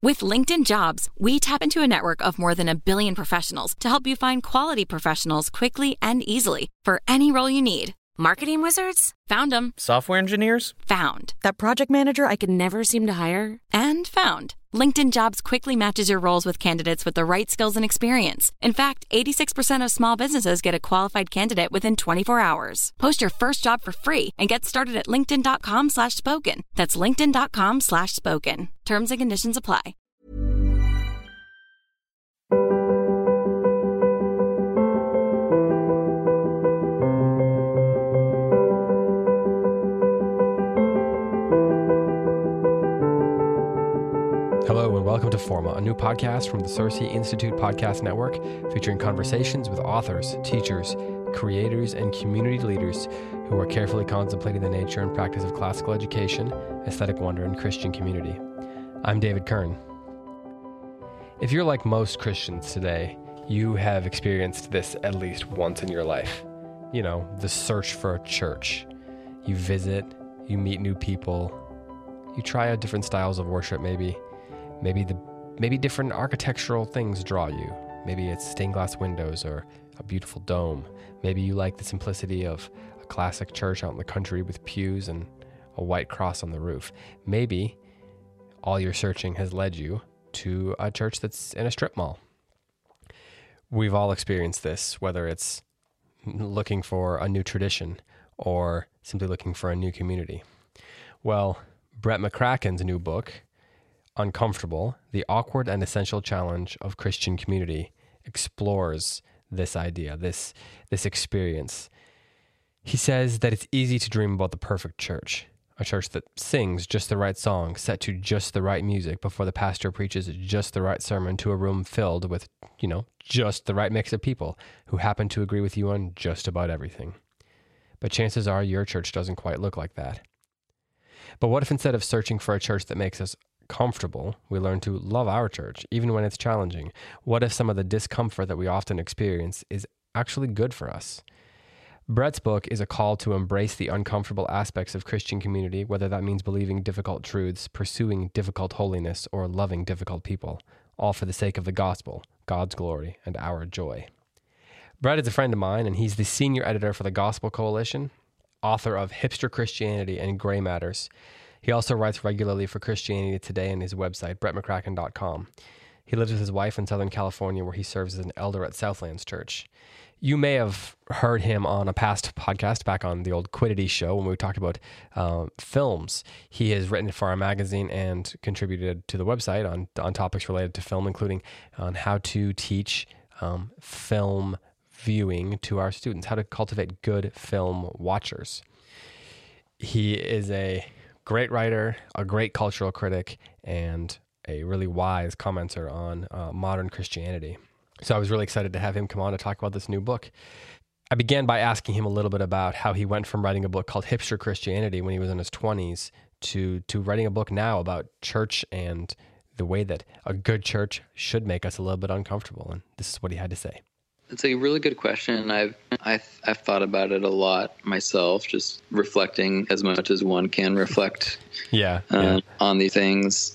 With LinkedIn Jobs, we tap into a network of more than 1 billion professionals to help you find quality professionals quickly and easily for any role you need. Marketing wizards? Found them. Software engineers? Found. That project manager I could never seem to hire? And found. LinkedIn Jobs quickly matches your roles with candidates with the right skills and experience. In fact, 86% of small businesses get a qualified candidate within 24 hours. Post your first job for free and get started at linkedin.com/spoken. That's linkedin.com/spoken. Terms and conditions apply. Hello and welcome to Forma, a new podcast from the Sorcy Institute Podcast Network, featuring conversations with authors, teachers, creators, and community leaders who are carefully contemplating the nature and practice of classical education, aesthetic wonder, and Christian community. I'm David Kern. If you're like most Christians today, you have experienced this at least once in your life. You know, the search for a church. You visit, you meet new people, you try out different styles of worship maybe. Maybe different architectural things draw you. Maybe it's stained glass windows or a beautiful dome. Maybe you like the simplicity of a classic church out in the country with pews and a white cross on the roof. Maybe all your searching has led you to a church that's in a strip mall. We've all experienced this, whether it's looking for a new tradition or simply looking for a new community. Well, Brett McCracken's new book, Uncomfortable, The Awkward and Essential Challenge of Christian Community, explores this idea, this experience. He says that it's easy to dream about the perfect church, a church that sings just the right song, set to just the right music before the pastor preaches just the right sermon to a room filled with, just the right mix of people who happen to agree with you on just about everything. But chances are your church doesn't quite look like that. But what if instead of searching for a church that makes us comfortable, we learn to love our church, even when it's challenging? What if some of the discomfort that we often experience is actually good for us? Brett's book is a call to embrace the uncomfortable aspects of Christian community, whether that means believing difficult truths, pursuing difficult holiness, or loving difficult people, all for the sake of the gospel, God's glory, and our joy. Brett is a friend of mine, and he's the senior editor for the Gospel Coalition, author of Hipster Christianity and Gray Matters. He also writes regularly for Christianity Today and his website, brettmccracken.com. He lives with his wife in Southern California, where he serves as an elder at Southlands Church. You may have heard him on a past podcast back on the old Quiddity show when we talked about films. He has written for our magazine and contributed to the website on topics related to film, including on how to teach film viewing to our students, how to cultivate good film watchers. He is a great writer, a great cultural critic, and a really wise commenter on modern Christianity. So I was really excited to have him come on to talk about this new book. I began by asking him a little bit about how he went from writing a book called Hipster Christianity when he was in his 20s to writing a book now about church and the way that a good church should make us a little bit uncomfortable. And this is what he had to say. It's a really good question. I've thought about it a lot myself, just reflecting as much as one can reflect on these things.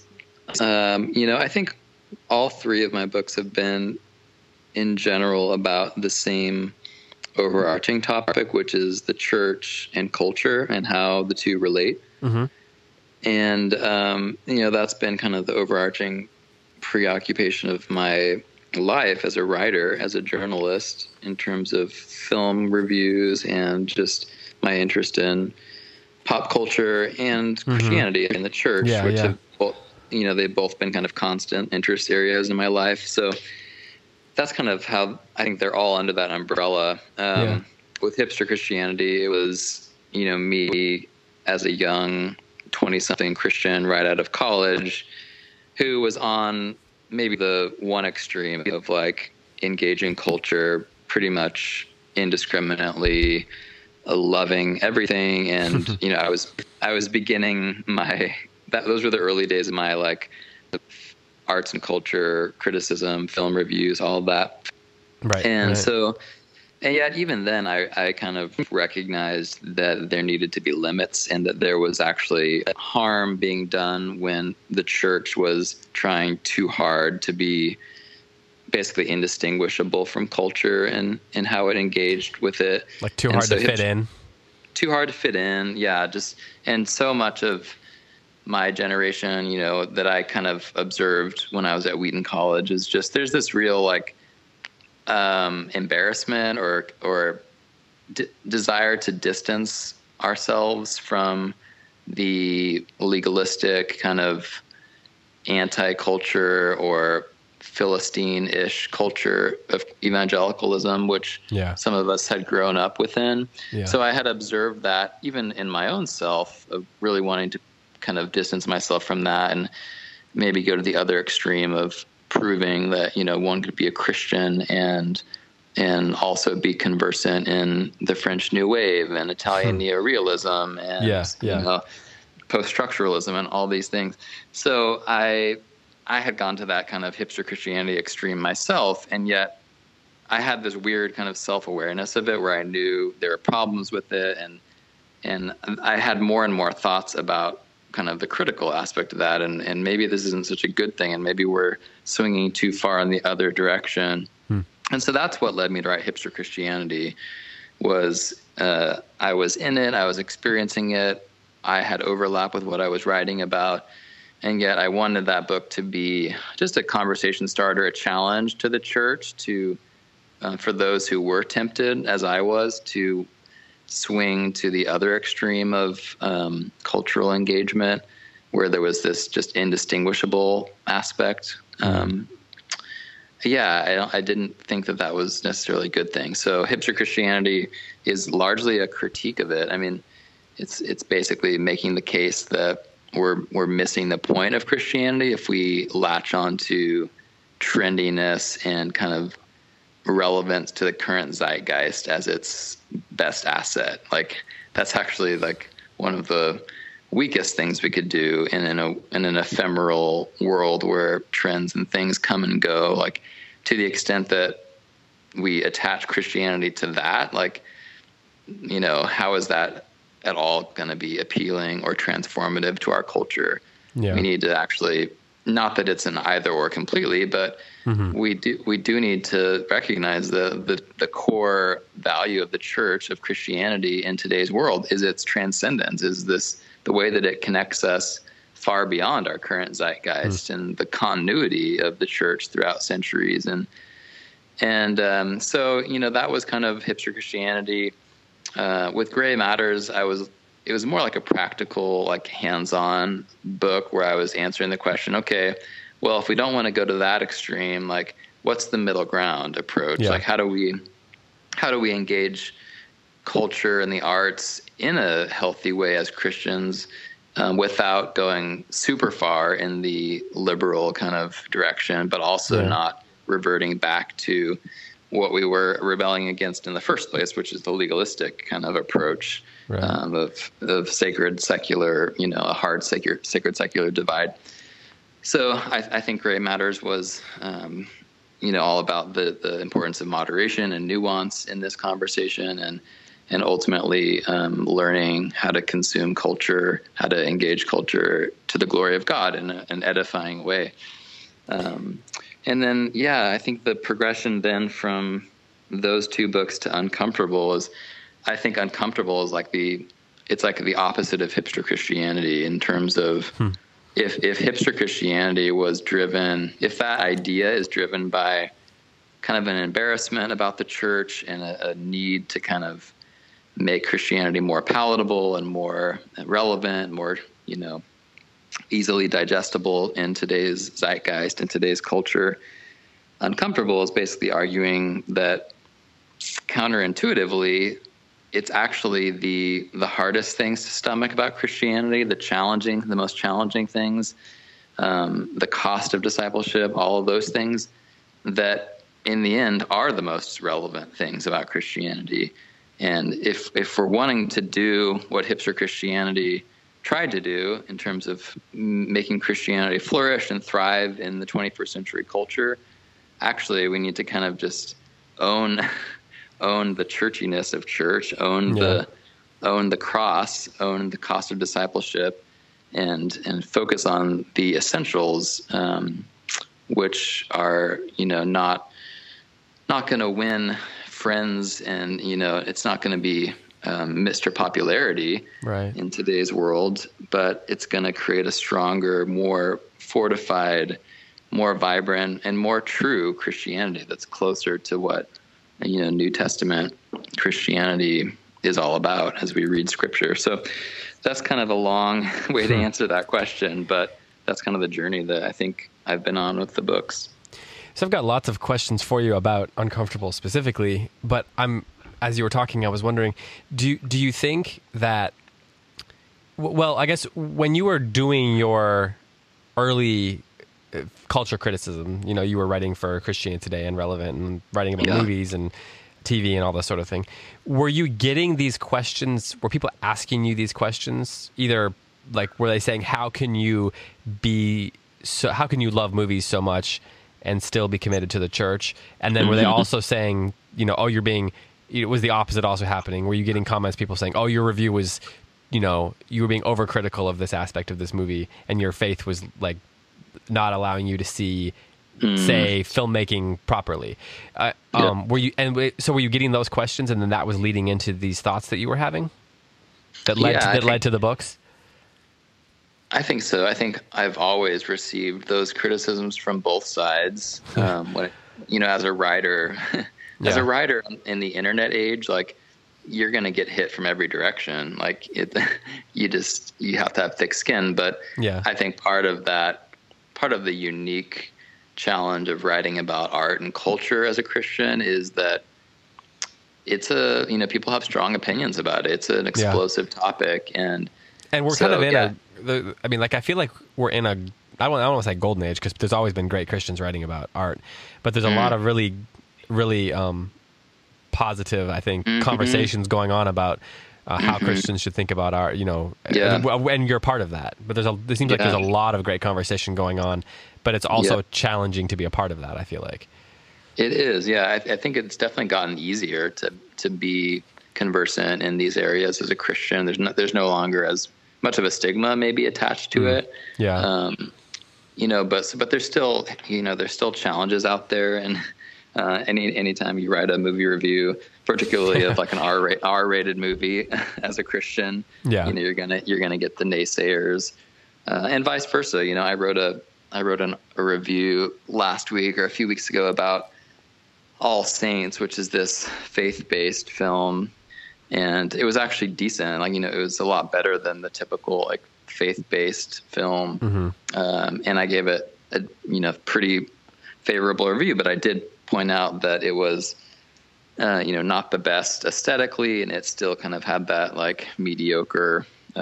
I think all three of my books have been, in general, about the same overarching topic, which is the church and culture and how the two relate. Mm-hmm. And, that's been kind of the overarching preoccupation of my life as a writer, as a journalist, in terms of film reviews and just my interest in pop culture and Christianity and the church, have both, they've both been kind of constant interest areas in my life. So that's kind of how I think they're all under that umbrella. With Hipster Christianity, it was, me as a young 20-something Christian right out of college who was on maybe the one extreme of like engaging culture pretty much indiscriminately, loving everything. And, I was beginning those were the early days of my like arts and culture criticism, film reviews, all of that. Right. And so And yet, even then, I kind of recognized that there needed to be limits and that there was actually harm being done when the church was trying too hard to be basically indistinguishable from culture and how it engaged with it. Like too hard to fit in. Too hard to fit in, yeah. And so much of my generation, you know, that I kind of observed when I was at Wheaton College is just there's this real like embarrassment or desire to distance ourselves from the legalistic kind of anti-culture or Philistine-ish culture of evangelicalism, which some of us had grown up within. Yeah. So I had observed that even in my own self of really wanting to kind of distance myself from that and maybe go to the other extreme of proving that, you know, one could be a Christian and also be conversant in the French New Wave and Italian neorealism and you know, post-structuralism and all these things. So I had gone to that kind of hipster Christianity extreme myself, and yet I had this weird kind of self-awareness of it where I knew there were problems with it, and I had more and more thoughts about kind of the critical aspect of that, and maybe this isn't such a good thing, and maybe we're swinging too far in the other direction. And so that's what led me to write Hipster Christianity. Was I was in it, I was experiencing it, I had overlap with what I was writing about, and yet I wanted that book to be just a conversation starter, a challenge to the church, to for those who were tempted, as I was, to swing to the other extreme of cultural engagement, where there was this just indistinguishable aspect. I didn't think that was necessarily a good thing. So Hipster Christianity is largely a critique of it. I mean, it's basically making the case that we're missing the point of Christianity if we latch on to trendiness and kind of relevance to the current zeitgeist as its best asset. Like that's actually like one of the weakest things we could do in an ephemeral world where trends and things come and go. Like to the extent that we attach Christianity to that, like, you know, how is that at all going to be appealing or transformative to our culture? Yeah. We need to actually, not that it's an either or completely, but we do need to recognize the core value of the church, of Christianity in today's world is its transcendence, is this the way that it connects us far beyond our current zeitgeist and the continuity of the church throughout centuries. And so, you know, that was kind of Hipster Christianity. With Gray Matters, it was more like a practical, like hands-on book where I was answering the question, okay, well, if we don't want to go to that extreme, like what's the middle ground approach? Yeah. Like how do we engage culture and the arts in a healthy way as Christians, without going super far in the liberal kind of direction, but also not reverting back to what we were rebelling against in the first place, which is the legalistic kind of approach of sacred secular, you know, a hard sacred secular divide. So I think Gray Matters was, you know, all about the importance of moderation and nuance in this conversation, and ultimately learning how to consume culture, how to engage culture to the glory of God in an edifying way. And then, I think the progression then from those two books to Uncomfortable is, I think Uncomfortable is it's like the opposite of Hipster Christianity in terms of if Hipster Christianity was driven, if that idea is driven by kind of an embarrassment about the church and a need to kind of make Christianity more palatable and more relevant, more, you know, easily digestible in today's zeitgeist, in today's culture. Uncomfortable is basically arguing that counterintuitively, it's actually the hardest things to stomach about Christianity, the most challenging things, the cost of discipleship, all of those things that in the end are the most relevant things about Christianity. And if we're wanting to do what Hipster Christianity tried to do in terms of making Christianity flourish and thrive in the 21st century culture, actually we need to kind of just own own the churchiness of church, own the cross, own the cost of discipleship, and focus on the essentials, which are, not going to win friends, and, it's not going to be Mr. Popularity in today's world, but it's going to create a stronger, more fortified, more vibrant, and more true Christianity that's closer to what, New Testament Christianity is all about as we read Scripture. So that's kind of a long way to answer that question, but that's kind of the journey that I think I've been on with the books. So I've got lots of questions for you about Uncomfortable specifically, but as you were talking, I was wondering, do you think that, well, I guess when you were doing your early culture criticism, you were writing for Christianity Today and Relevant and writing about movies and TV and all this sort of thing. Were you getting these questions? Were people asking you these questions? Either like, were they saying, how can you love movies so much and still be committed to the church? And then were they also saying, was the opposite also happening? Were you getting comments, people saying, oh, your review was, you were being overcritical of this aspect of this movie and your faith was like not allowing you to see, say, filmmaking properly? Were you getting those questions, and then that was leading into these thoughts that you were having that led to the books? I think so. I think I've always received those criticisms from both sides. As a writer, as a writer in the internet age, like, you're going to get hit from every direction. Like, you have to have thick skin. But I think part of the unique challenge of writing about art and culture as a Christian is that it's people have strong opinions about it. It's an explosive topic, and we're kind of in I feel like we're in I don't want to say golden age, because there's always been great Christians writing about art, but there's a lot of really, really positive, I think, conversations going on about how Christians should think about art, and you're part of that. But there seems like there's a lot of great conversation going on, but it's also challenging to be a part of that, I feel like. It is, yeah. I think it's definitely gotten easier to be conversant in these areas as a Christian. There's no longer as much of a stigma maybe attached to it. Yeah. But there's still challenges out there, and anytime you write a movie review, particularly of like an R-rated movie as a Christian, you're gonna get the naysayers, and vice versa. I wrote a review last week or a few weeks ago about All Saints, which is this faith-based film, and it was actually decent. Like, it was a lot better than the typical like faith-based film, and I gave it a pretty favorable review. But I did point out that it was not the best aesthetically, and it still kind of had that like mediocre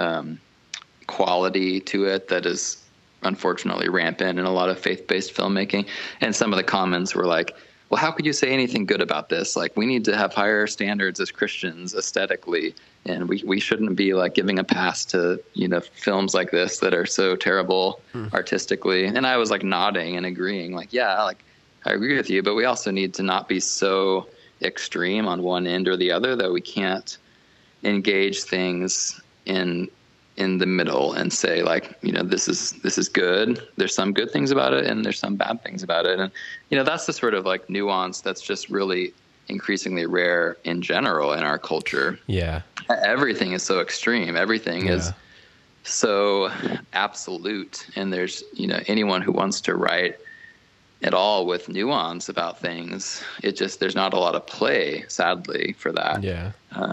quality to it that is unfortunately rampant in a lot of faith-based filmmaking. And some of the comments were like, well, how could you say anything good about this? Like, we need to have higher standards as Christians aesthetically, and we shouldn't be like giving a pass to films like this that are so terrible artistically. And I was like nodding and agreeing, like, yeah, like, I agree with you, but we also need to not be so extreme on one end or the other that we can't engage things in the middle and say, like, this is good. There's some good things about it, and there's some bad things about it. And, that's the sort of like nuance that's just really increasingly rare in general in our culture. Yeah. Everything is so extreme. Everything is so absolute. And there's, anyone who wants to write at all with nuance about things, there's not a lot of play, sadly, for that. Yeah.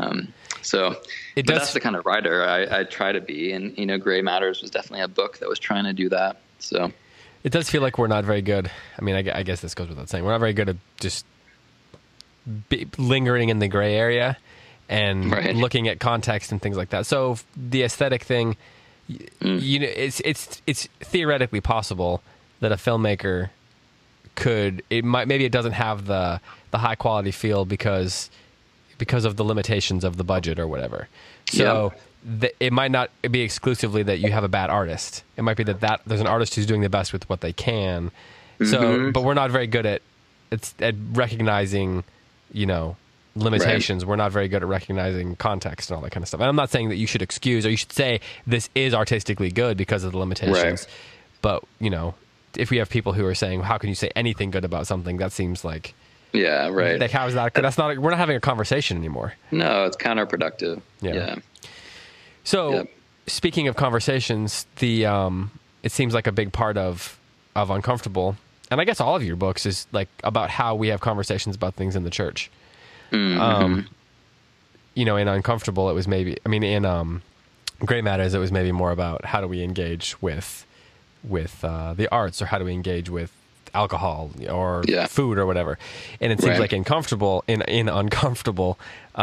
But that's the kind of writer I try to be. And, Gray Matters was definitely a book that was trying to do that. So it does feel like we're not very good. I mean, I guess this goes without saying. We're not very good at just lingering in the gray area and looking at context and things like that. So the aesthetic thing, it's theoretically possible that a filmmaker maybe it doesn't have the high quality feel because of the limitations of the budget or whatever. So it might not be exclusively that you have a bad artist. It might be that there's an artist who's doing the best with what they can. So, but we're not very good at recognizing, limitations. Right. We're not very good at recognizing context and all that kind of stuff. And I'm not saying that you should excuse or you should say this is artistically good because of the limitations. Right. But, you know, if we have people who are saying, how can you say anything good about something? That seems like... Yeah, right. Like, how is that? That's not... We're not having a conversation anymore. No, it's counterproductive. Yeah. So, speaking of conversations, the it seems like a big part of Uncomfortable, and I guess all of your books, is like about how we have conversations about things in the church. Mm-hmm. You know, in Uncomfortable, it was maybe... I mean, in Great Matters, it was maybe more about how do we engage with the arts, or how do we engage with alcohol or food or whatever. And it seems like in Uncomfortable,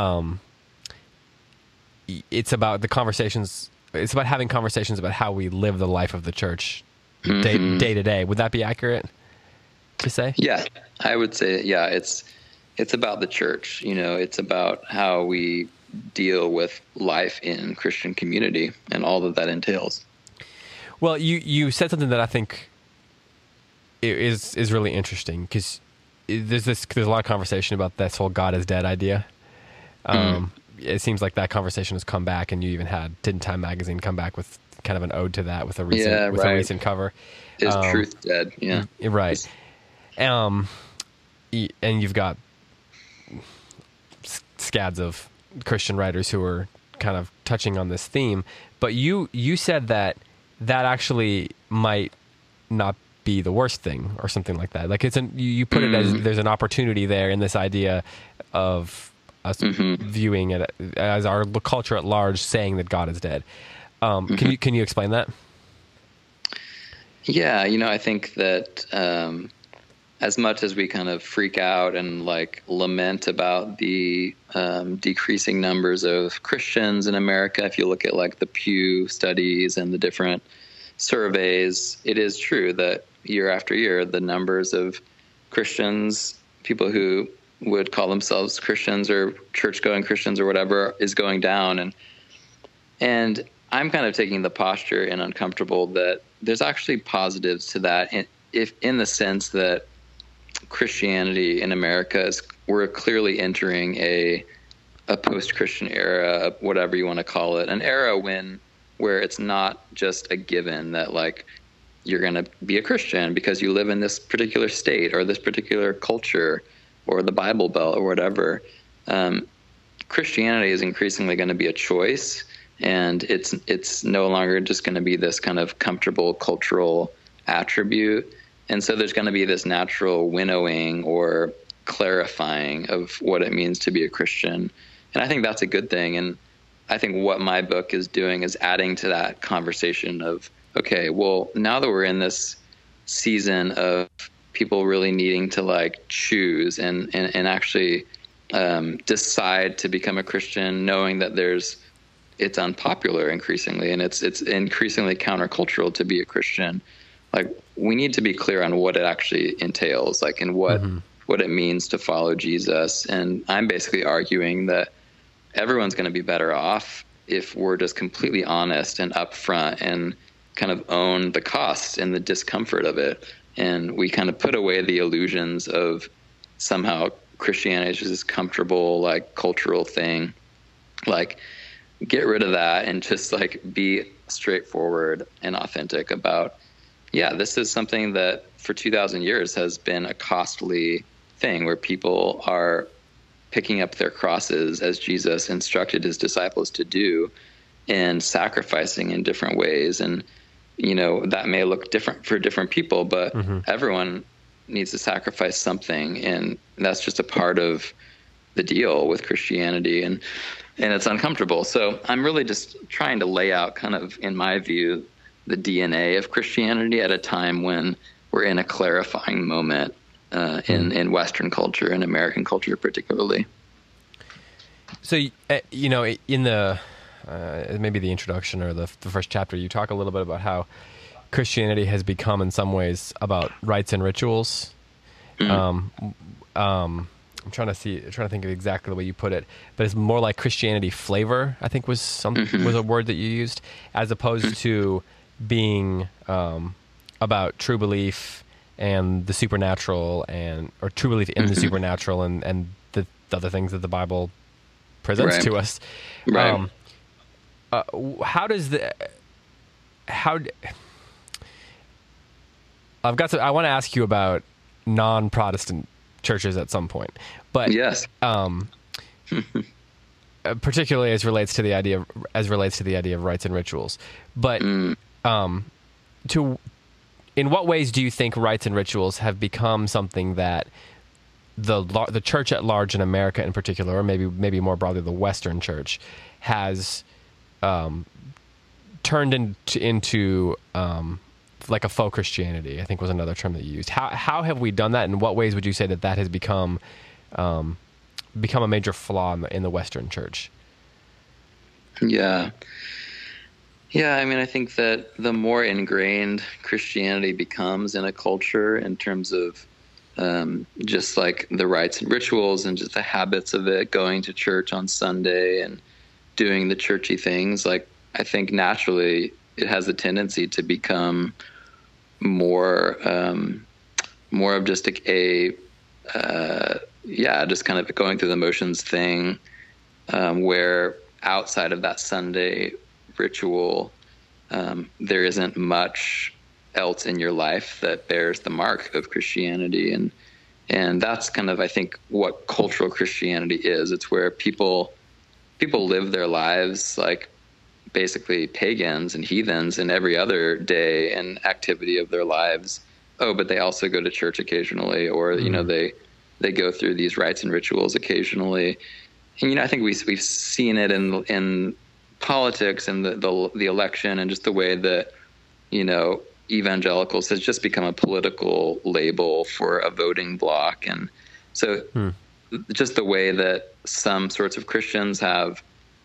it's about the conversations. It's about having conversations about how we live the life of the church day to day. Would that be accurate to say? Yeah, I would say, it's about the church. You know, it's about how we deal with life in Christian community and all that entails. Well, you said something that I think is really interesting, because there's a lot of conversation about this whole God is dead idea. It seems like that conversation has come back, and you even had Tin Time Magazine come back with kind of an ode to that with a recent cover. Is truth dead? Yeah, right. And you've got scads of Christian writers who are kind of touching on this theme, but you said that actually might not be the worst thing, or something like that. Like you put it as there's an opportunity there in this idea of us viewing it as our culture at large saying that God is dead. Can you explain that? Yeah, you know, I think that as much as we kind of freak out and like lament about the decreasing numbers of Christians in America, if you look at like the Pew studies and the different surveys, it is true that year after year, the numbers of Christians, people who would call themselves Christians or church-going Christians or whatever, is going down. And I'm kind of taking the posture in Uncomfortable that there's actually positives to that, if in the sense that Christianity in America we're clearly entering a post-Christian era, whatever you want to call it, an era where it's not just a given that like you're going to be a Christian because you live in this particular state or this particular culture or the Bible Belt or whatever. Christianity is increasingly going to be a choice, and it's no longer just going to be this kind of comfortable cultural attribute. And so there's going to be this natural winnowing or clarifying of what it means to be a Christian. And I think that's a good thing. And I think what my book is doing is adding to that conversation of, okay, well, now that we're in this season of people really needing to like choose and actually decide to become a Christian, knowing that it's unpopular increasingly, and it's increasingly countercultural to be a Christian. Like, we need to be clear on what it actually entails, like, and what it means to follow Jesus. And I'm basically arguing that everyone's going to be better off if we're just completely honest and upfront and kind of own the cost and the discomfort of it. And we kind of put away the illusions of somehow Christianity is just this comfortable, like, cultural thing. Like, get rid of that and just like be straightforward and authentic about, yeah, this is something that for 2,000 years has been a costly thing where people are picking up their crosses as Jesus instructed his disciples to do, and sacrificing in different ways. And, you know, that may look different for different people, but everyone needs to sacrifice something. And that's just a part of the deal with Christianity. And it's uncomfortable. So I'm really just trying to lay out kind of, in my view, the DNA of Christianity at a time when we're in a clarifying moment in Western culture and American culture particularly. So, you know, in the maybe the introduction or the first chapter, you talk a little bit about how Christianity has become in some ways about rites and rituals. I'm trying to think of exactly the way you put it, but it's more like Christianity flavor, I think was a word that you used, as opposed to being about true belief and the supernatural, or true belief in the supernatural and other things that the Bible presents to us. Right. I want to ask you about non-Protestant churches at some point, but yes, particularly as relates to the idea of rites and rituals. But in what ways do you think rites and rituals have become something that the church at large in America in particular, or maybe more broadly the Western church, has turned into like a faux Christianity, I think was another term that you used. How have we done that? In what ways would you say that has become a major flaw in the Western church? Yeah. I mean, I think that the more ingrained Christianity becomes in a culture in terms of just like the rites and rituals and just the habits of it, going to church on Sunday and doing the churchy things, like I think naturally it has a tendency to become more of just just kind of going through the motions thing, where outside of that Sunday ritual, there isn't much else in your life that bears the mark of Christianity. And that's kind of, I think, what cultural Christianity is. It's where people live their lives like basically pagans and heathens in every other day and activity of their lives. Oh, but they also go to church occasionally, or, they go through these rites and rituals occasionally. And, I think we've seen it in politics and the election, and just the way that, evangelicals has just become a political label for a voting bloc. And so just the way that some sorts of Christians have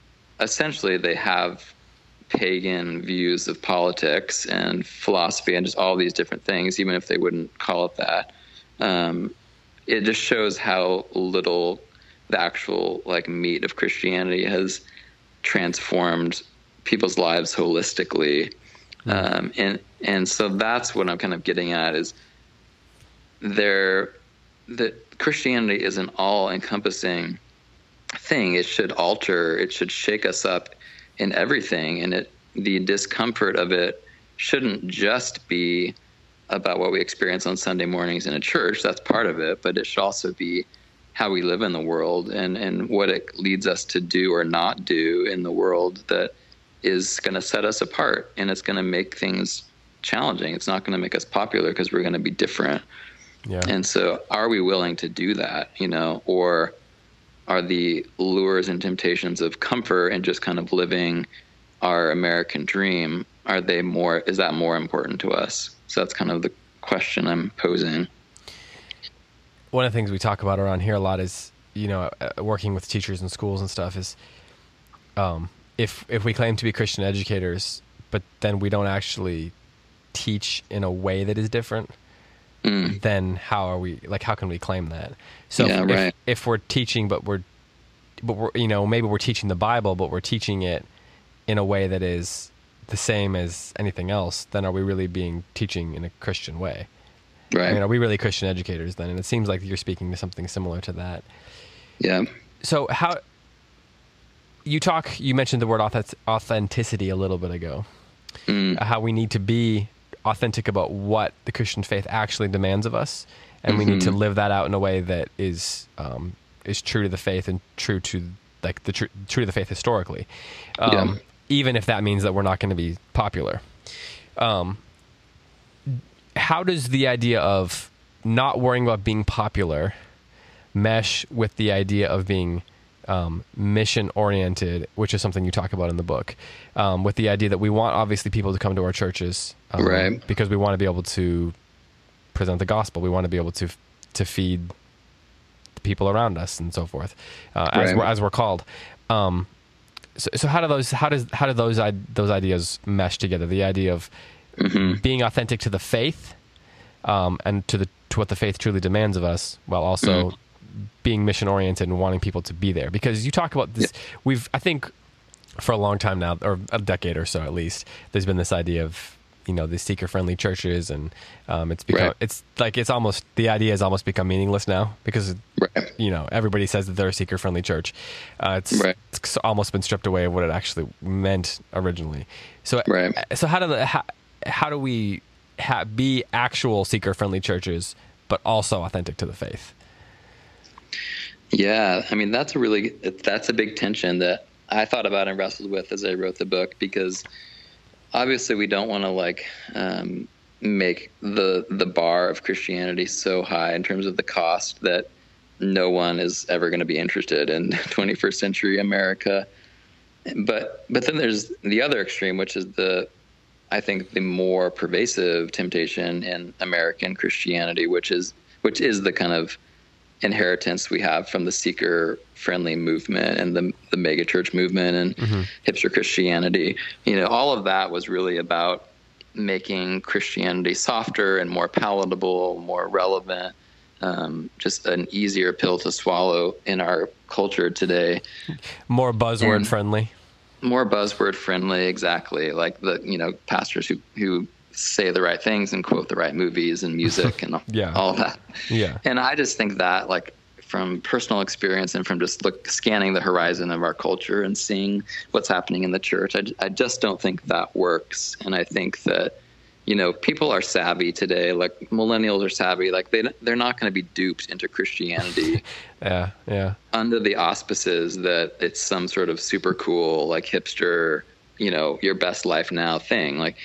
pagan views of politics and philosophy and just all these different things, even if they wouldn't call it that. It just shows how little the actual like meat of Christianity has transformed people's lives holistically. And so that's what I'm kind of getting at, is that Christianity is an all-encompassing thing. It should shake us up in everything, and the discomfort of it shouldn't just be about what we experience on Sunday mornings in a church. That's part of it, but it should also be how we live in the world and what it leads us to do or not do in the world that is going to set us apart, and it's going to make things challenging. It's not going to make us popular because we're going to be different. Yeah. And so are we willing to do that, or are the lures and temptations of comfort and just kind of living our American dream, is that more important to us? So that's kind of the question I'm posing. One of the things we talk about around here a lot is, working with teachers in schools and stuff, is if we claim to be Christian educators, but then we don't actually teach in a way that is different, then how can we claim that? So if we're teaching, but we're maybe we're teaching the Bible, but we're teaching it in a way that is the same as anything else, then are we really teaching in a Christian way? Right. I mean, are we really Christian educators then? And it seems like you're speaking to something similar to that. Yeah. So you mentioned the word authenticity a little bit ago, how we need to be authentic about what the Christian faith actually demands of us, and we need to live that out in a way that is true to the faith and true to true to the faith historically, even if that means that we're not going to be popular. How does the idea of not worrying about being popular mesh with the idea of being mission oriented, which is something you talk about in the book, with the idea that we want obviously people to come to our churches, because we want to be able to present the gospel. We want to be able to feed the people around us and so forth, as we're called. So how do those ideas mesh together? The idea of being authentic to the faith, and to what the faith truly demands of us, while also being mission oriented and wanting people to be there. Because you talk about this, I think for a long time now, or a decade or so at least, there's been this idea of the seeker friendly churches, and it's become the idea has almost become meaningless now, because everybody says that they're a seeker-friendly church. It's almost been stripped away of what it actually meant originally. So, so how do we be actual seeker-friendly churches, but also authentic to the faith? Yeah, I mean, that's a big tension that I thought about and wrestled with as I wrote the book, because obviously we don't want to make the bar of Christianity so high in terms of the cost that no one is ever going to be interested in 21st century America. But then there's the other extreme, which is I think the more pervasive temptation in American Christianity, which is the kind of inheritance we have from the seeker-friendly movement and the megachurch movement and hipster Christianity. All of that was really about making Christianity softer and more palatable, more relevant, just an easier pill to swallow in our culture today. More buzzword friendly. More buzzword friendly, exactly. Like the pastors who say the right things and quote the right movies and music and all of that. Yeah. And I just think that, like, from personal experience and from just scanning the horizon of our culture and seeing what's happening in the church, I just don't think that works. And I think that, people are savvy today, like millennials are savvy, like they're not going to be duped into Christianity under the auspices that it's some sort of super cool, like hipster, your best life now thing. Like,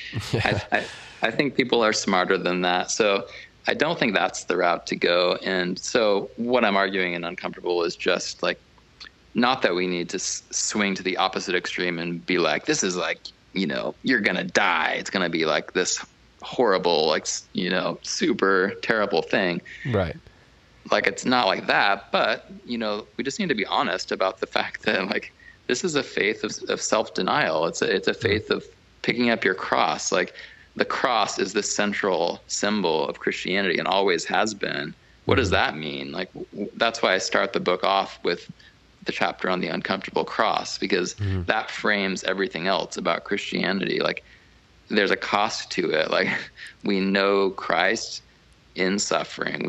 I think people are smarter than that. So I don't think that's the route to go. And so what I'm arguing in Uncomfortable is just like, not that we need to swing to the opposite extreme and be like, this is like, you're going to die. It's going to be like this horrible, like, super terrible thing. Right. Like, it's not like that, but, we just need to be honest about the fact that, like, this is a faith of self-denial. It's a faith of picking up your cross. Like, the cross is the central symbol of Christianity and always has been. What does that mean? Like, that's why I start the book off with the chapter on the uncomfortable cross, because that frames everything else about Christianity. Like, there's a cost to it. Like, we know Christ in suffering.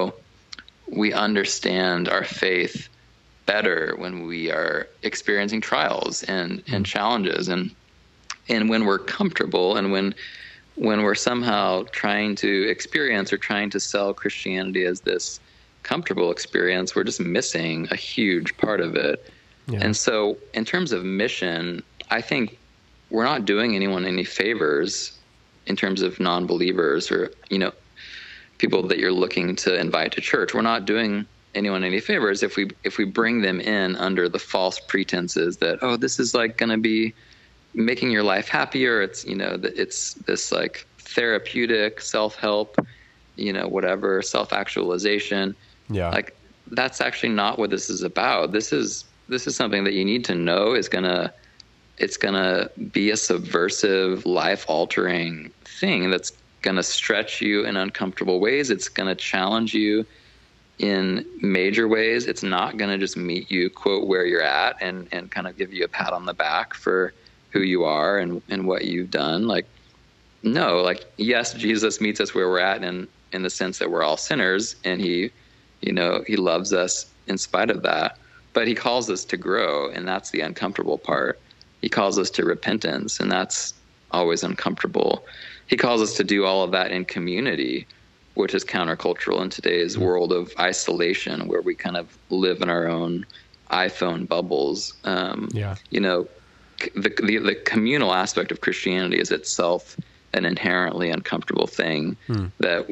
We understand our faith better when we are experiencing trials and challenges, and when we're comfortable, and when we're somehow trying to experience or trying to sell Christianity as this comfortable experience, we're just missing a huge part of it. Yeah. And so in terms of mission, I think we're not doing anyone any favors in terms of non-believers or, people that you're looking to invite to church. We're not doing anyone any favors if we bring them in under the false pretenses that, this is like going to be making your life happier. It's, it's this like therapeutic self-help, whatever, self-actualization. Yeah. Like, that's actually not what this is about. This is something that you need to know it's gonna be a subversive, life-altering thing that's gonna stretch you in uncomfortable ways. It's gonna challenge you in major ways. It's not gonna just meet you, quote, where you're at and kind of give you a pat on the back for who you are and what you've done. Like, no, like, yes, Jesus meets us where we're at in the sense that we're all sinners, and he loves us in spite of that, but he calls us to grow, and that's the uncomfortable part. He calls us to repentance, and that's always uncomfortable. He calls us to do all of that in community, which is countercultural in today's world of isolation, where we kind of live in our own iPhone bubbles. The communal aspect of Christianity is itself an inherently uncomfortable thing that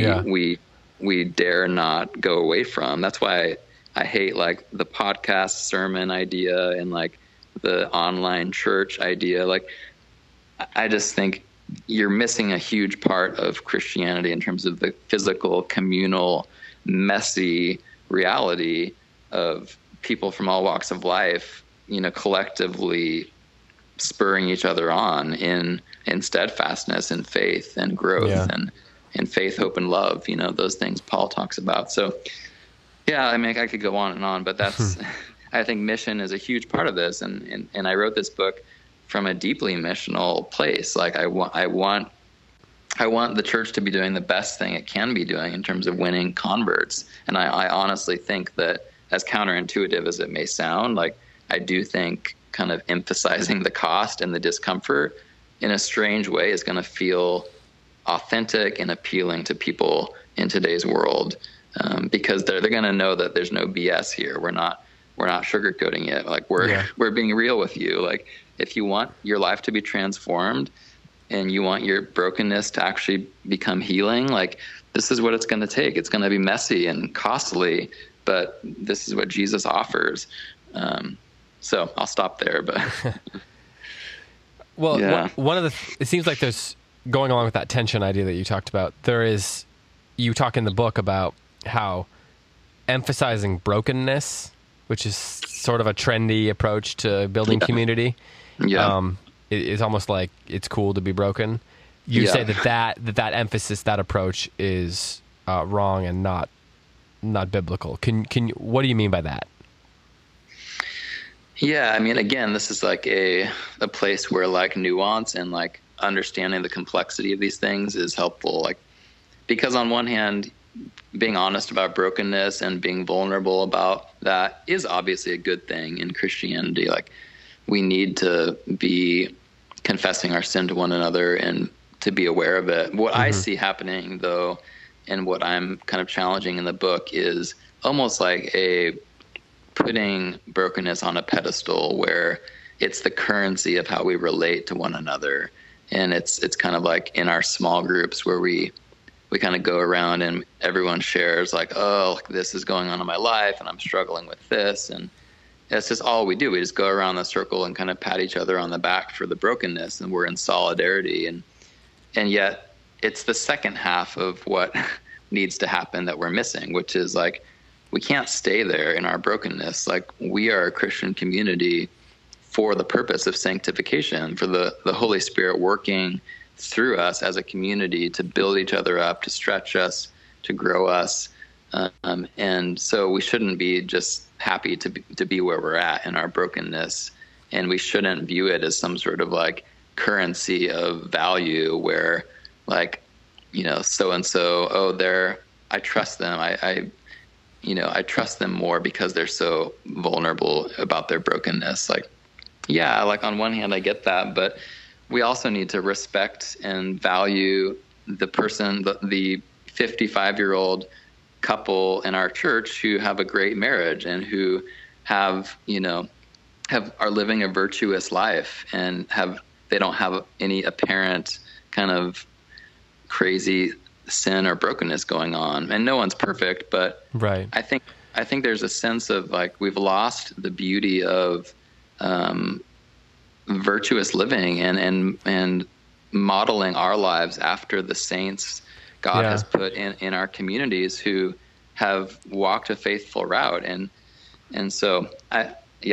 we dare not go away from. That's why I hate, like, the podcast sermon idea and, like, the online church idea. Like, I just think you're missing a huge part of Christianity in terms of the physical, communal, messy reality of people from all walks of life, collectively spurring each other on in steadfastness and faith and growth and faith, hope, and love, those things Paul talks about. So, yeah, I mean, I could go on and on, but that's, I think mission is a huge part of this. And I wrote this book from a deeply missional place. Like, I want I want the church to be doing the best thing it can be doing in terms of winning converts. And I honestly think that, as counterintuitive as it may sound, like, I do think kind of emphasizing the cost and the discomfort in a strange way is going to feel authentic and appealing to people in today's world, because they're going to know that there's no BS here. We're not sugarcoating it. Like, we're being real with you. Like, if you want your life to be transformed and you want your brokenness to actually become healing, like, this is what it's going to take. It's going to be messy and costly, but this is what Jesus offers. So I'll stop there, but well, yeah. It seems like there's, going along with that tension idea that you talked about, you talk in the book about how emphasizing brokenness, which is sort of a trendy approach to building community, it's almost like it's cool to be broken. You say that emphasis, that approach is wrong and not biblical. What do you mean by that? Yeah, I mean, again, this is like a place where, like, nuance and, like, understanding the complexity of these things is helpful. Like, because on one hand, being honest about brokenness and being vulnerable about that is obviously a good thing in Christianity. Like, we need to be confessing our sin to one another and to be aware of it. What I see happening, though, and what I'm kind of challenging in the book, is almost like putting brokenness on a pedestal where it's the currency of how we relate to one another. And it's kind of like in our small groups where we kind of go around and everyone shares, like, oh, this is going on in my life and I'm struggling with this. And that's just all we do. We just go around the circle and kind of pat each other on the back for the brokenness, and we're in solidarity. And yet it's the second half of what needs to happen that we're missing, which is, like, we can't stay there in our brokenness. Like, we are a Christian community for the purpose of sanctification, for the Holy Spirit working through us as a community to build each other up, to stretch us, to grow us. And so we shouldn't be just happy to be where we're at in our brokenness. And we shouldn't view it as some sort of, like, currency of value where, like, so-and-so, I trust them. I trust them more because they're so vulnerable about their brokenness. Like, yeah, like, on one hand, I get that, but we also need to respect and value the person, the 55-year-old couple in our church who have a great marriage and who are living a virtuous life and they don't have any apparent kind of crazy sin or brokenness going on. And no one's perfect, but right. I think there's a sense of, like, we've lost the beauty of virtuous living and modeling our lives after the saints God has put in our communities who have walked a faithful route. And so I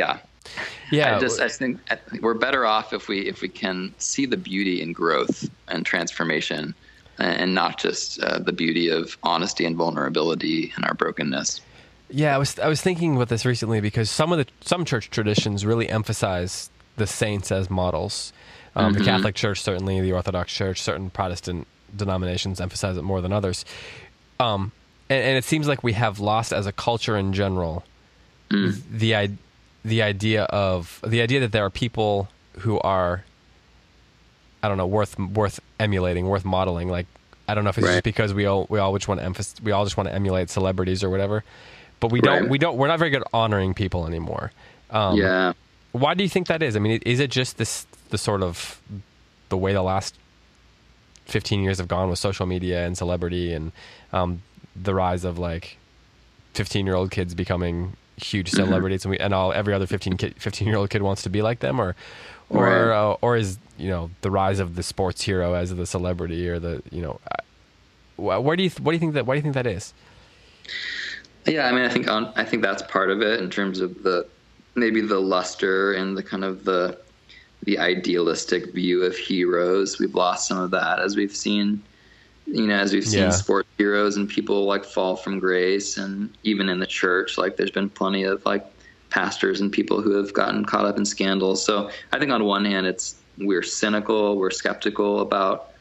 think we're better off if we can see the beauty in growth and transformation, and not just the beauty of honesty and vulnerability in our brokenness. Yeah, I was thinking about this recently because some church traditions really emphasize the saints as models. The Catholic Church, certainly, the Orthodox Church, certain Protestant denominations emphasize it more than others. And it seems like we have lost, as a culture in general, the idea that there are people who are, I don't know, worth emulating, worth modeling. Like, I don't know if it's just because we all just want to emulate celebrities or whatever, but we're not very good at honoring people anymore. Why do you think that is? I mean, is it just the sort of the way the last 15 years have gone with social media and celebrity and the rise of, like, 15-year-old kids becoming huge celebrities, and every other 15-year-old kid wants to be like them, or is the rise of the sports hero as the celebrity, or why do you think that is? Yeah, I mean, I think that's part of it in terms of maybe the luster and the kind of the idealistic view of heroes. We've lost some of that as we've seen sports heroes and people, like, fall from grace. And even in the church, like, there's been plenty of, like, pastors and people who have gotten caught up in scandals. So I think on one hand, we're cynical, we're skeptical about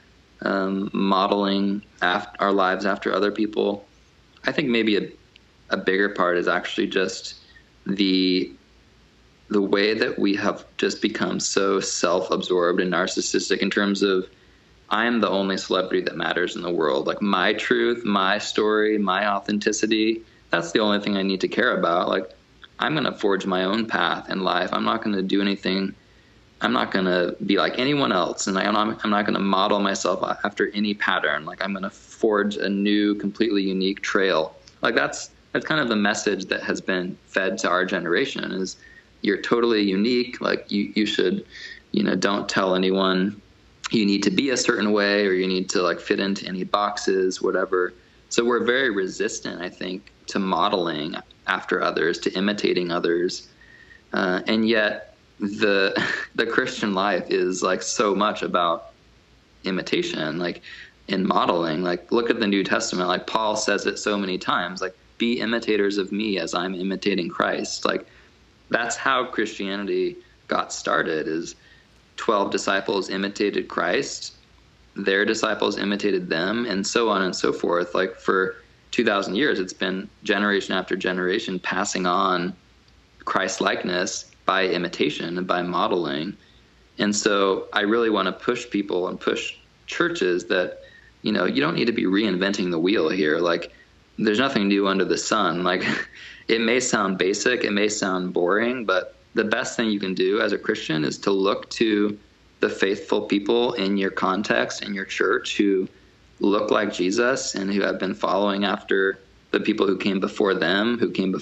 modeling our lives after other people. I think maybe a bigger part is actually just the way that we have just become so self-absorbed and narcissistic in terms of, I'm the only celebrity that matters in the world. Like, my truth, my story, my authenticity, that's the only thing I need to care about. Like, I'm going to forge my own path in life. I'm not going to do anything. I'm not going to be like anyone else. And I'm not going to model myself after any pattern. Like, I'm going to forge a new, completely unique trail. Like, that's kind of the message that has been fed to our generation is, you're totally unique. Like, you should, don't tell anyone you need to be a certain way, or you need to like fit into any boxes, whatever. So we're very resistant, I think, to modeling after others, to imitating others. And yet the Christian life is like so much about imitation, like in modeling. Like, look at the New Testament. Like, Paul says it so many times, like, be imitators of me as I'm imitating Christ. Like, that's how Christianity got started, is 12 disciples imitated Christ, their disciples imitated them, and so on and so forth. Like, for 2,000 years, it's been generation after generation passing on Christ-likeness by imitation and by modeling. And so I really want to push people and push churches that, you don't need to be reinventing the wheel here. Like, there's nothing new under the sun. Like, it may sound basic, it may sound boring, but the best thing you can do as a Christian is to look to the faithful people in your context, in your church, who look like Jesus and who have been following after the people who came before them,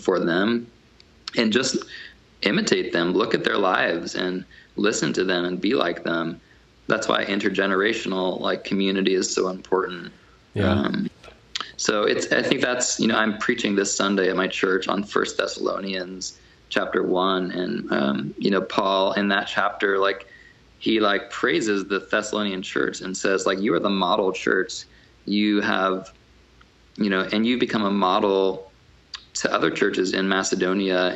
and just imitate them, look at their lives and listen to them and be like them. That's why intergenerational like community is so important. Yeah. So I think that's, I'm preaching this Sunday at my church on 1 Thessalonians chapter 1. And, Paul in that chapter, like, he like praises the Thessalonian church and says, like, you are the model church. You have, and you become a model to other churches in Macedonia.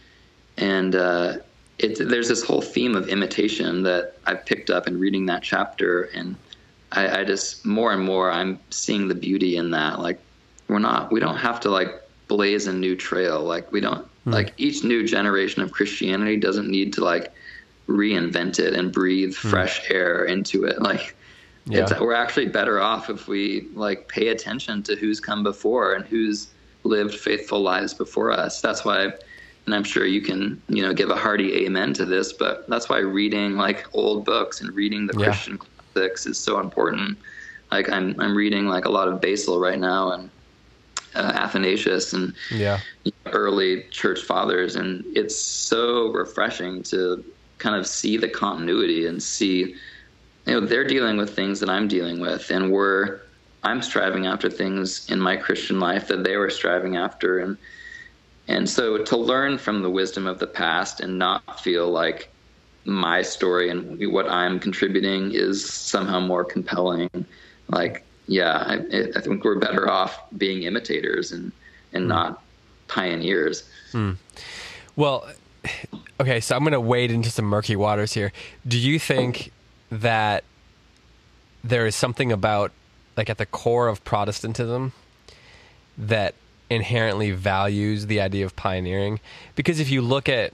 And there's this whole theme of imitation that I've picked up in reading that chapter. And I just, more and more, I'm seeing the beauty in that. Like, we don't have to like blaze a new trail. Like, we don't, like, each new generation of Christianity doesn't need to like reinvent it and breathe fresh air into it. Like, we're actually better off if we like pay attention to who's come before and who's lived faithful lives before us. That's why, and I'm sure you can, give a hearty amen to this, but that's why reading like old books and reading the Christian classics is so important. Like, I'm reading like a lot of Basil right now, and Athanasius and early church fathers, and it's so refreshing to kind of see the continuity and see, they're dealing with things that I'm dealing with, and I'm striving after things in my Christian life that they were striving after, and so to learn from the wisdom of the past and not feel like my story and what I'm contributing is somehow more compelling. Like, I think we're better off being imitators and not pioneers. Well, okay, so I'm going to wade into some murky waters here. Do you think that there is something about, like, at the core of Protestantism that inherently values the idea of pioneering? Because if you look at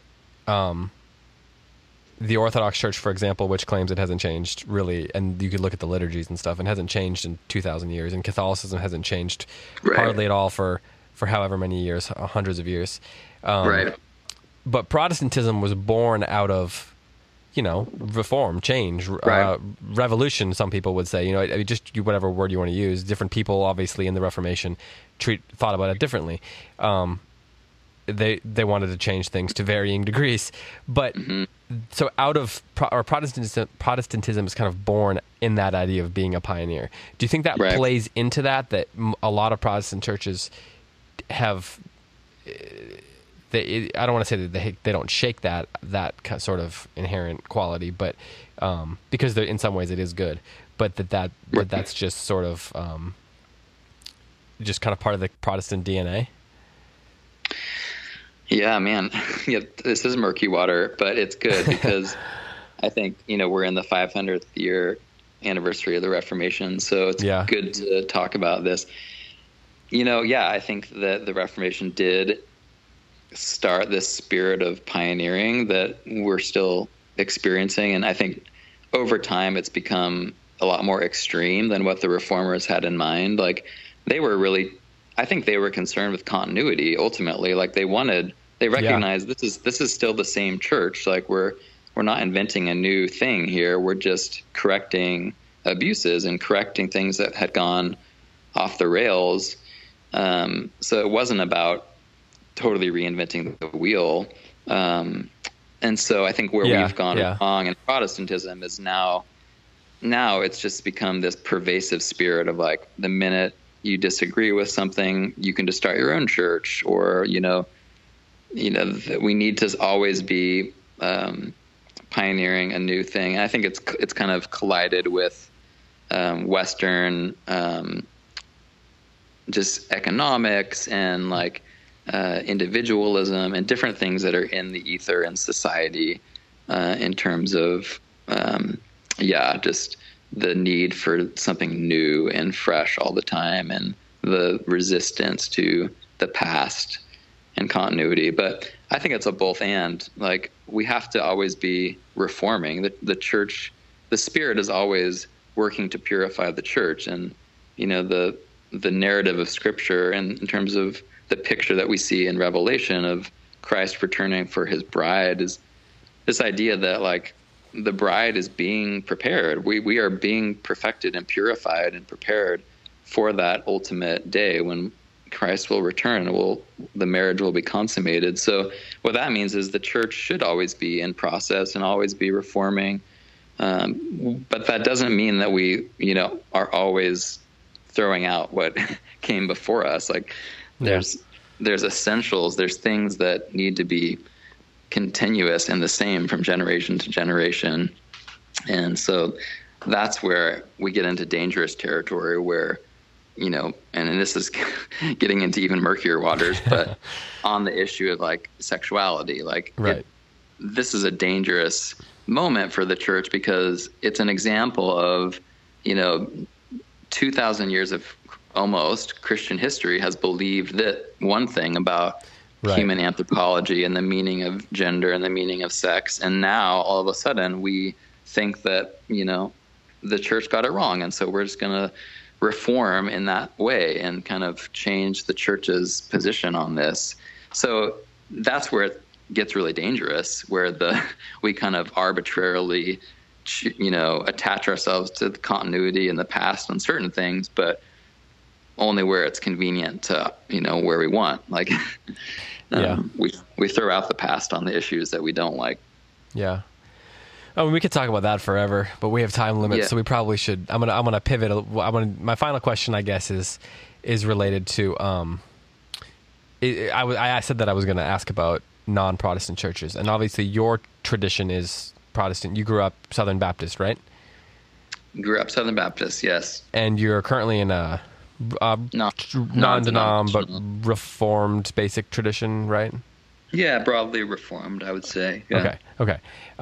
the Orthodox Church, for example, which claims it hasn't changed really, and you could look at the liturgies and stuff, and hasn't changed in 2,000 years, and Catholicism hasn't changed hardly at all for however many years, hundreds of years. But Protestantism was born out of, reform, change, revolution, some people would say, just whatever word you want to use. Different people, obviously, in the Reformation thought about it differently. They wanted to change things to varying degrees. But so out of Protestantism is kind of born in that idea of being a pioneer. Do you think that plays into that a lot of Protestant churches have... I don't want to say that they don't shake that sort of inherent quality, but because in some ways it is good, but that's just sort of just kind of part of the Protestant DNA. Yeah, man. This is murky water, but it's good because I think we're in the 500th year anniversary of the Reformation, so it's good to talk about this. I think that the Reformation did start this spirit of pioneering that we're still experiencing, and I think over time it's become a lot more extreme than what the Reformers had in mind. Like, I think they were concerned with continuity ultimately. Like, they recognized this is still the same church. Like, we're not inventing a new thing here. We're just correcting abuses and correcting things that had gone off the rails. So it wasn't about totally reinventing the wheel. And so I think where we've gone wrong in Protestantism is now it's just become this pervasive spirit of, like, the minute you disagree with something, you can just start your own church, or, we need to always be pioneering a new thing. And I think it's kind of collided with Western just economics and, like, individualism and different things that are in the ether in society, in terms of just the need for something new and fresh all the time, and the resistance to the past and continuity. But I think it's a both and. Like, we have to always be reforming the church. The Spirit is always working to purify the church, and the narrative of Scripture, and in terms of the picture that we see in Revelation of Christ returning for his bride, is this idea that, like, the bride is being prepared. We are being perfected and purified and prepared for that ultimate day when Christ will return. The marriage will be consummated. So what that means is the church should always be in process and always be reforming. But that doesn't mean that we, are always throwing out what came before us. Like, there's essentials, there's things that need to be continuous and the same from generation to generation. And so that's where we get into dangerous territory where, and this is getting into even murkier waters, but on the issue of, like, sexuality, like, this is a dangerous moment for the church, because it's an example of, 2,000 years of almost Christian history has believed that one thing about human anthropology and the meaning of gender and the meaning of sex. And now all of a sudden we think that, the church got it wrong. And so we're just going to reform in that way and kind of change the church's position on this. So that's where it gets really dangerous, where we kind of arbitrarily, attach ourselves to the continuity and the past on certain things, but only where it's convenient to, where we want. Like, we throw out the past on the issues that we don't like. Yeah. I mean, we could talk about that forever, but we have time limits, so we probably should. I'm gonna pivot. My final question, I guess, is related to. I said that I was going to ask about non-Protestant churches, and obviously your tradition is Protestant. You grew up Southern Baptist, right? Grew up Southern Baptist, yes. And you're currently in a non-denom, but Reformed basic tradition, right? Yeah, broadly Reformed, I would say. Yeah. Okay.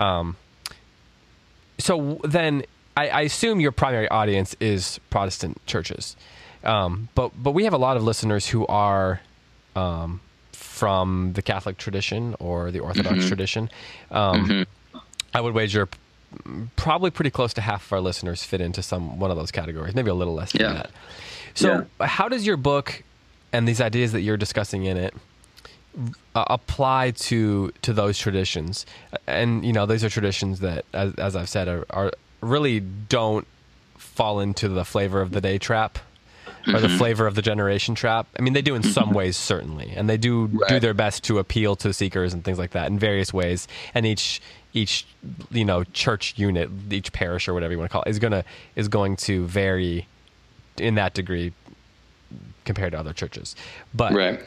So then I assume your primary audience is Protestant churches. But we have a lot of listeners who are from the Catholic tradition or the Orthodox tradition. I would wager probably pretty close to half of our listeners fit into one of those categories, maybe a little less than that. So how does your book and these ideas that you're discussing in it apply to those traditions? And, those are traditions that, as I've said, are really don't fall into the flavor of the day trap or the flavor of the generation trap. I mean, they do in some ways, certainly, and they do their best to appeal to seekers and things like that in various ways. And each church unit, each parish or whatever you want to call it, is going to vary in that degree compared to other churches. But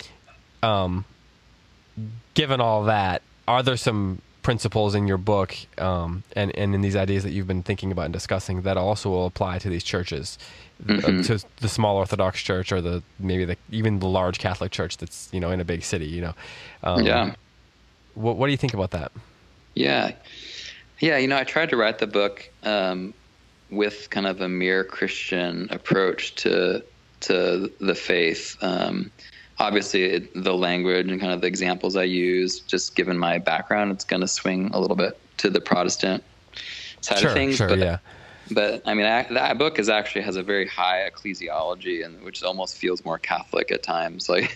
given all that, are there some principles in your book and in these ideas that you've been thinking about and discussing that also will apply to these churches, to the small Orthodox church or even the large Catholic church that's in a big city? What do you think about that? Yeah. I tried to write the book with kind of a mere Christian approach to the faith. Obviously, the language and kind of the examples I use, just given my background, it's going to swing a little bit to the Protestant side of things. But I mean, that book actually has a very high ecclesiology, and which almost feels more Catholic at times. Like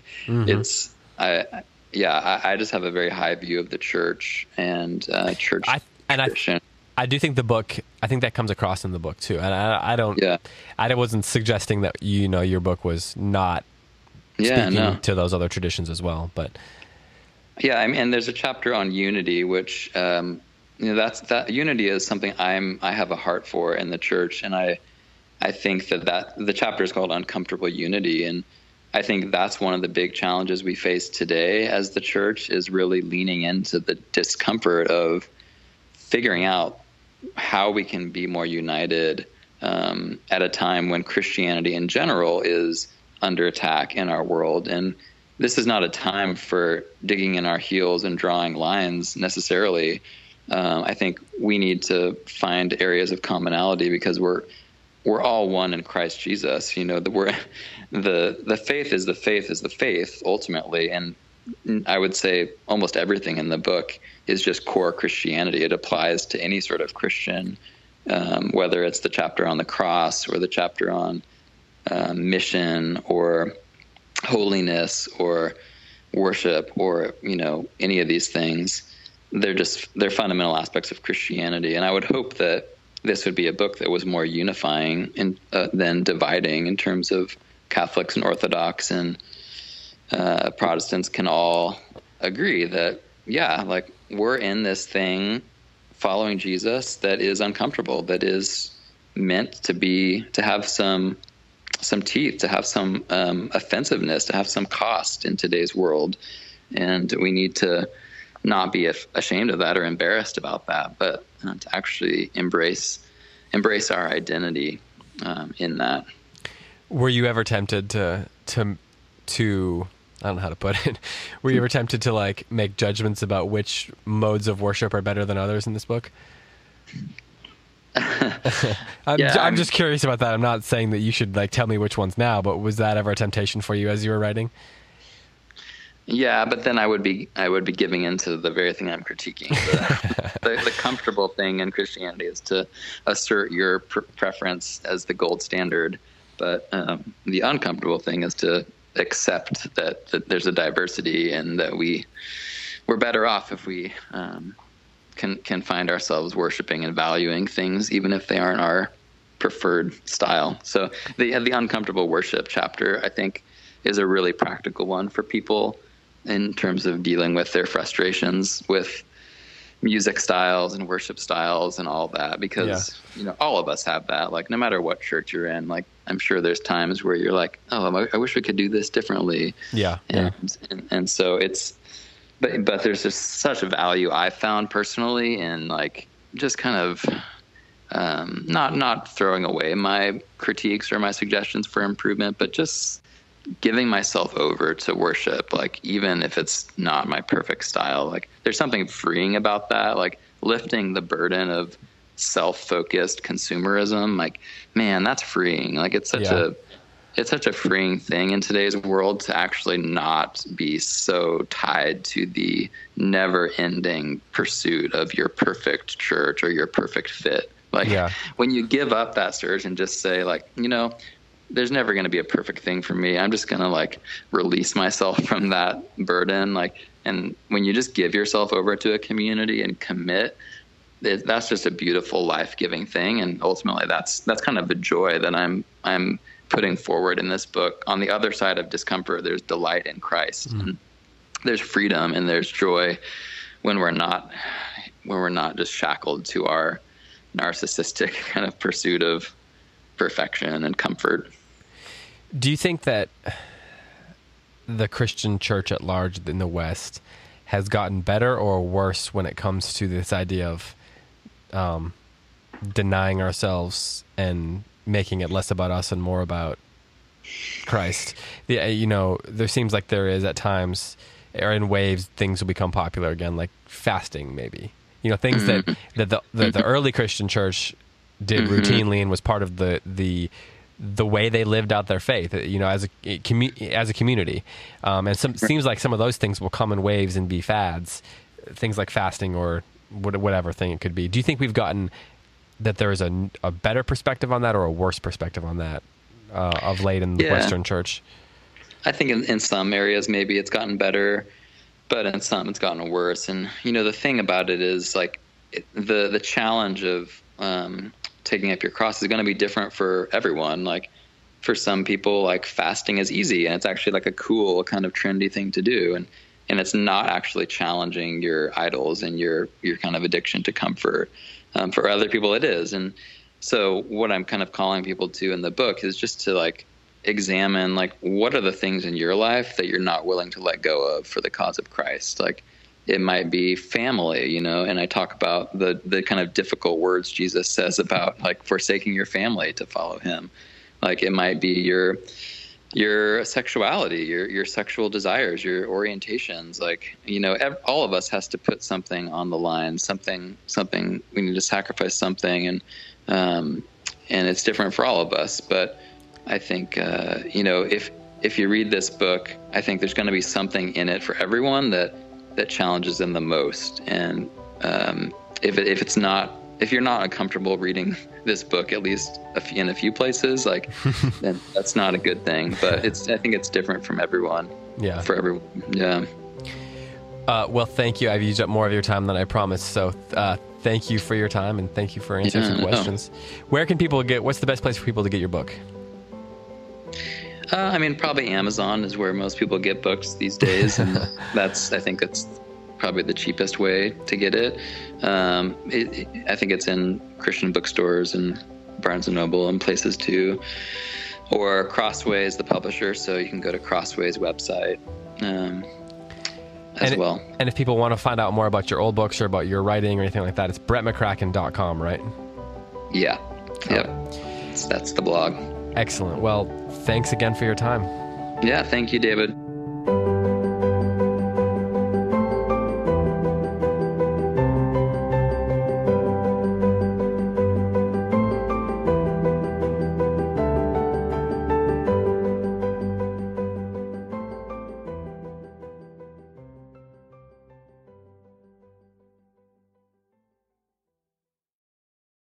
I just have a very high view of the church and church. I do think the book, I think that comes across in the book too. And I wasn't suggesting that, your book was not speaking to those other traditions as well, but. Yeah. I mean, and there's a chapter on unity, which, that unity is something I have a heart for in the church. And I think that the chapter is called Uncomfortable Unity. And I think that's one of the big challenges we face today as the church, is really leaning into the discomfort of figuring out how we can be more united at a time when Christianity in general is under attack in our world. And this is not a time for digging in our heels and drawing lines necessarily. I think we need to find areas of commonality, because we're all one in Christ Jesus. The faith is the faith ultimately. And I would say almost everything in the book is just core Christianity. It applies to any sort of Christian, whether it's the chapter on the cross or the chapter on mission or holiness or worship or, any of these things. They're fundamental aspects of Christianity. And I would hope that this would be a book that was more unifying than dividing, in terms of Catholics and Orthodox and Protestants can all agree that, we're in this thing following Jesus that is uncomfortable, that is meant to have some teeth, to have some offensiveness, to have some cost in today's world. And we need to not be ashamed of that or embarrassed about that, but to actually embrace our identity in that. Were you ever tempted to I don't know how to put it. Were you ever tempted to make judgments about which modes of worship are better than others in this book? I'm just curious about that. I'm not saying that you should tell me which ones now, but was that ever a temptation for you as you were writing? Yeah, but then I would be giving into the very thing I'm critiquing. The comfortable thing in Christianity is to assert your preference as the gold standard, but the uncomfortable thing is to accept that there's a diversity, and that we're better off if we can find ourselves worshiping and valuing things, even if they aren't our preferred style. So the uncomfortable worship chapter, I think, is a really practical one for people in terms of dealing with their frustrations with music styles and worship styles and all that, because all of us have that. No matter what church you're in, I'm sure there's times where you're like, oh, I wish we could do this differently. And so it's but there's just such a value I found personally in just kind of not throwing away my critiques or my suggestions for improvement, but just giving myself over to worship, even if it's not my perfect style. There's something freeing about that, lifting the burden of self-focused consumerism. Man, that's freeing. It's such a freeing thing in today's world to actually not be so tied to the never-ending pursuit of your perfect church or your perfect fit. When you give up that surge and just say, there's never going to be a perfect thing for me. I'm just going to release myself from that burden. And when you just give yourself over to a community and commit, that's just a beautiful life-giving thing. And ultimately that's kind of the joy that I'm putting forward in this book. On the other side of discomfort, there's delight in Christ. Mm-hmm. And there's freedom and there's joy when we're not just shackled to our narcissistic kind of pursuit of perfection and comfort. Do you think that the Christian church at large in the West has gotten better or worse when it comes to this idea of denying ourselves and making it less about us and more about Christ? There seems like there is at times, or in waves, things will become popular again, like fasting maybe. Things that the early Christian church did routinely and was part of the way they lived out their faith, as a community. And seems like some of those things will come in waves and be fads, things like fasting or whatever thing it could be. Do you think we've gotten that there is a better perspective on that or a worse perspective on that of late in the Western church? I think in some areas maybe it's gotten better, but in some it's gotten worse. And the thing about it is like the challenge of taking up your cross is going to be different for everyone. Like for some people, like fasting is easy and it's actually like a cool kind of trendy thing to do, and it's not actually challenging your idols and your kind of addiction to comfort. For other people it is. And so what I'm kind of calling people to in the book is just to like examine like what are the things in your life that you're not willing to let go of for the cause of Christ. Like it might be family, and I talk about the kind of difficult words Jesus says about like forsaking your family to follow him. Like it might be your sexuality, your sexual desires, your orientations. Like, all of us has to put something on the line, something we need to sacrifice something. And it's different for all of us. But I think, if you read this book, I think there's going to be something in it for everyone that challenges them the most. And if you're not uncomfortable reading this book, at least in a few places, like then that's not a good thing. But I think it's different from everyone. Yeah. For everyone. Yeah. Well, thank you. I've used up more of your time than I promised. So thank you for your time and thank you for answering some questions. Where can people what's the best place for people to get your book? Probably Amazon is where most people get books these days. And I think that's probably the cheapest way to get it. I think it's in Christian bookstores and Barnes & Noble and places too, or Crossways, the publisher. So you can go to Crossways website as well. And if people want to find out more about your old books or about your writing or anything like that, it's brettmccracken.com, right? Yeah. Yep. That's the blog. Excellent. Well, thanks again for your time. Yeah. Thank you, David.